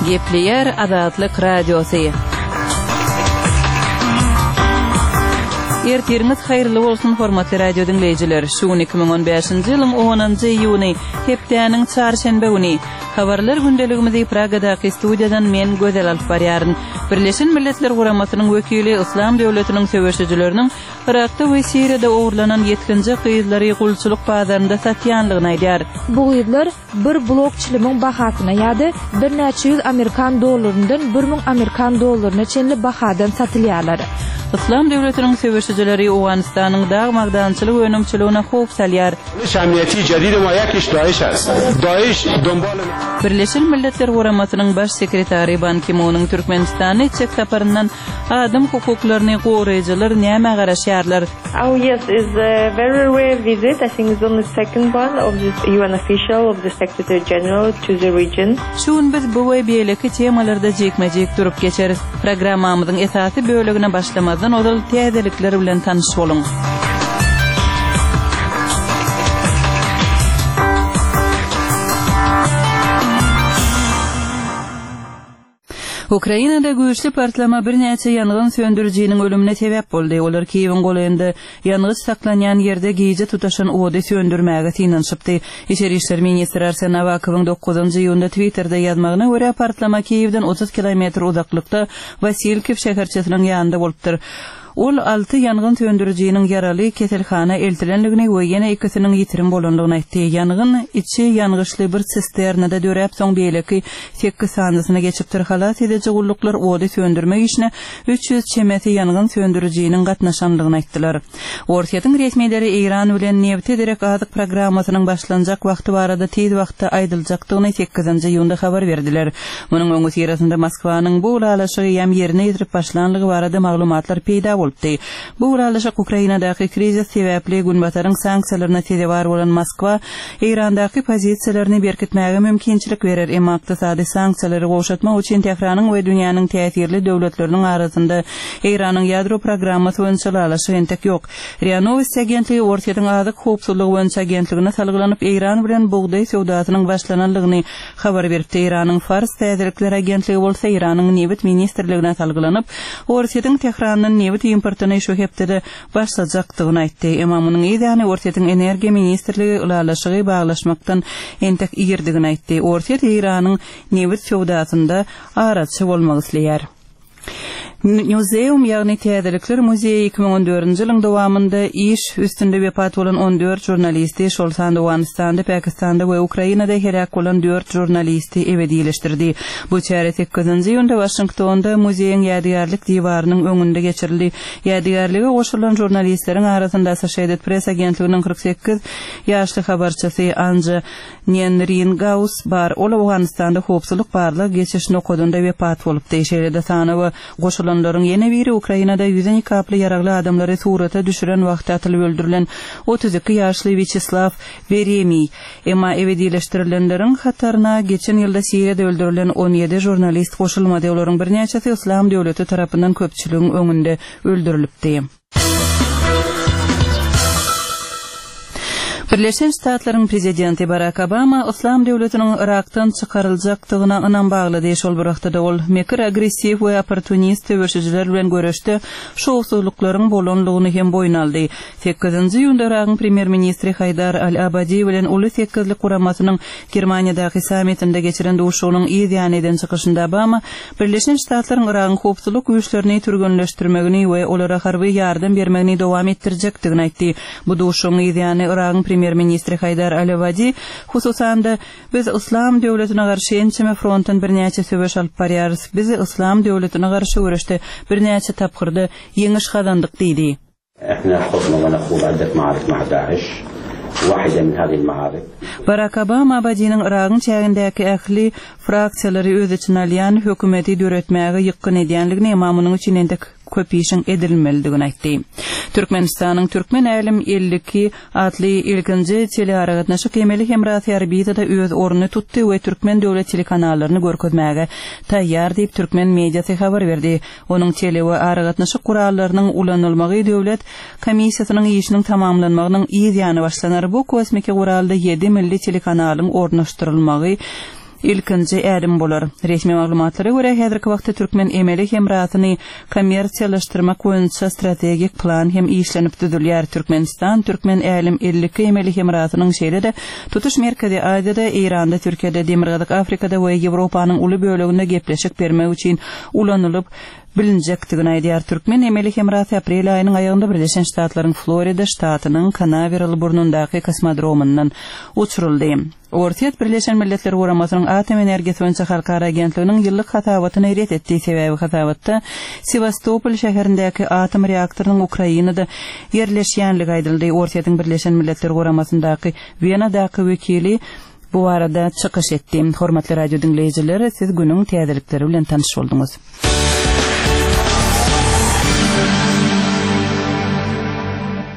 Gepleyer Azatlyk Radiosu. Ertiriniz hayırlı bolsun hormatly radio dinleyijiler. Şu 2015-nji ýylyň 10-njy iýuny, hepdeniň çarşembe güni habarlar gündeligimizi Pragadaky studiýadan men Gözel alyp barýaryn. Birleşen Milletler Guramasynyň wekili Islam döwletiniň söwüşçileriniň Irakda we Siriýada ogurlanan 7-nji gyýdlary gulçuluk bazarynda satýanlygyny aýdýar. Bu gyýdlar bir blok çylygyň bahasyna ýa-da bir neçe yüz Amerikan dollaryndan 1000 Amerikan dollaryna çenli bahadan satylýarlar. İslam döwletiniň söwüşçileri Owganistanyň dagmagdançylyk önümçiligine hop salýar. Şamiyeti jadid ma yakiş Daesh ast. Daesh dombal Birleşen Milletler Guramasynyň baş sekretary Ban Ki-moonyň Türkmenistany çek saparyndan adam hukuklaryny goraýjylar näme garaşýarlar? Oh yes, is a very rare visit. I think it's only the second one of the UN official of the Secretary General to the region. Şuň biz bu we beýleki temalarda jekmejek durup geçeriz. Programmamyzyň esasy bölegine başlamazdan odal täzelikler bilen tanyş boluň. Ukrainada güýçli partlama bir näçe ýangyn söndürjiniň ölümine sebäp boldy. Olar Kiýewiň golanynda ýangyn saklanýan ýerde giýje tutaşan ody söndürmäge synanyşypdy. İçeri işler ministri Arsen Avakowyň 9-njy ýylda Twitterda ýazmagyna görä partlama Kiýewden 30 kilometr uzaklykda Vasilkiv şäherçesiniň ýanynda bolupdyr. Ol 6 ýangyn söndürjiniň ýaraly keselhana eltilenligini we ýene ikisiniň ýitirim bolanlygyny aýtdy. Ýangyn içi ýangýşly bir sisternada döräp soň beýleki 8 sanysyna geçip halat edeci gulluklar ody söndürmek işine 300 çemeti ýangyn söndürjiniň gatnaşanlygyny aýtdylar. Ortaýatyň resmiýetleri Iran bilen neft ederek azyk programmasynyň başlanjak wagty barada tez wagtda aýdyljakdygyny 8-nji ýylda habar berdiler. Munyň öňü sirasynda Moskwanyň bu ulaşygy ýam ýerine ýetirip başlanlygy barada maglumatlar peýda bolupdy. Bu ulaşyk Ukrainadaky krizis sebäpli günbataryň sanksiýalaryna sebäp bolan Moskwa Irandaky pozisiýalaryny berkitmäge mümkinçilik berer. Emma ykdysady sanksiýalary goşatmak üçin Tehranyň we dünýäniň täsirli döwletleriniň arasynda Iranyň ýadro programmasy öňçüläşi entek ýok. RIA Novosti agentligi ortaýatyň azyk howpsuzlygy boýunça agentligine salgylanyp Iran bilen bugday sowdasynyň başlananlygyny habar berdi. Iranyň Fars täzelikleri agentligi bolsa Iranyň neft ministrligine salgylanyp ortaýatyň Tehranyň neft importyny şu hepde başlajakdygyny aýtdy. Emma munyň ýa-ni ortaýatyň energiýa ministrligi ulaşygy baglaşmakdan entek ýerdigini aýtdy. Ortaýat Iranyň neft sowdasynda araçy bolmak isleýär. Muzeum ýagny täzelikler muzeyi 2014-nji ýylyň dowamında iş üstünde wepat bolan 14 jurnalisti şol sanda Owganistanda, Pakistanda we Ukrainada herek bolan 4 jurnalisti ebedileşdirdi. Bu çare 8-nji ýylda Washingtonda muzeyiň ýadygarlyk diwarynyň öňünde geçirildi. Ýadygarlyga goşulan jurnalistleriň arasynda Associated Press agentliginiň 48 ýaşly habarçysy Anja Nenringaus bar. Ol Owganistanda howpsuzlyk barlyk geçişini okudunda wepat bolupdy. Şeýle-de sanawy goşulan ýene biri Ukrainada 102 aply ýaragly adamlary surata düşüren wagtda atylyp öldürilen 32 ýaşly Vyacheslav Veremiy. Emma ebedileşdirilenleriň hataryna geçen ýylda Siriýada öldürilen 17 jurnalist goşulmady. Olaryň bir näçesi Islam döwleti tarapyndan köpçüligiň öňünde öldürilipdi. Birleşen Ştatlaryň prezidenti Barack Obama Islam döwletiniň Irakdan çykaryljakdygyna ynam bagly diýip şol wagtda ol mekir agressiw we opportunist töweşijiler bilen görüşdi. Şowsuzlyklaryň bolanlygyny hem boýun aldy. 8-nji ýylda Irakyň premier ministri Haydar al-Abadi bilen uly 8lik guramasynyň Germaniýadaky sammitinde geçiren duşugynyň ýa-ni çykyşynda Obama Birleşen Ştatlaryň Irakyň howpsuzlyk güýçlerini türgünleşdirmegini we olara harby ýardam bermegini dowam etdirjekdigini aýtdy. Bu duşugyň ýa-ni Irakyň premier ministri Haydar al-Abadi hususan da biz Islam döwletine garşy ençeme frontdan bir näçe söwüş alyp barýarys. Biz Islam döwletine garşy görüşde bir näçe tapgyrda ýeňiş kazandyk diýdi. احنا خضنا ونخوض عدة معارك مع داعش. واحدة من هذه المعارك Barack Obama Abadinyň Irakyň çägindäki ähli fraksiýalary öz içine alýan hökümeti döretmäge ýykyn edýänligini imamynyň üçin entek köp işin edilmelidigini aýtdy. Türkmenistanyň Türkmen Älim 52 adly ilkinji telearagatnaşyk emeli hemraty arbitada öz ornuny tutdy we Türkmen döwlet telekanallaryny görkezmäge taýýar diýip Türkmen mediasy habar berdi. Onuň tele we aragatnaşyk gurallarynyň ulanylmagy döwlet komissiýasynyň işiniň tamamlanmagynyň ýyly başlanar. Bu kosmik guralda 7 milli telekanalyň ornaşdyrylmagy ilkinji ädim bolar. Resmi maglumatlara görä häzirki wagtda Türkmen Emeli Hemratyny kommersiýallaşdyrmak boýunça strategik plan hem işlenip düzülýär. Türkmenistan Türkmen älim 50 Emeli Hemratynyň şeýle-de tutuş Merkezi Aziýada, Iranda, Türkiýede, Demirgazyk Afrikada we Ýewropanyň uly böleginde gepleşik bermek üçin ulanylyp bilinjekdigini aýdýar. Türkmen Emeli Hemraty aprel aýynyň aýagynda Birleşen Ştatlaryň Florida ştatynyň Canaveral burnundaky kosmodromundan uçuruldy. Ortiýat Birleşen Milletler Guramasynyň Atom Energiýasy boýunça halkara agentliginiň ýyllyk hatawatyny eret etdiği sebäbi hatawatda Sevastopol şäherindäki atom reaktorynyň Ukrainada ýerleşýänligi aýdyldy. Ortiýatyň Birleşen Milletler Guramasyndaky Wienadaky wekili bu arada çykyş etdi. Hormatly radio dinleýijiler, siz günüň täzelikleri bilen tanyş boldunuz.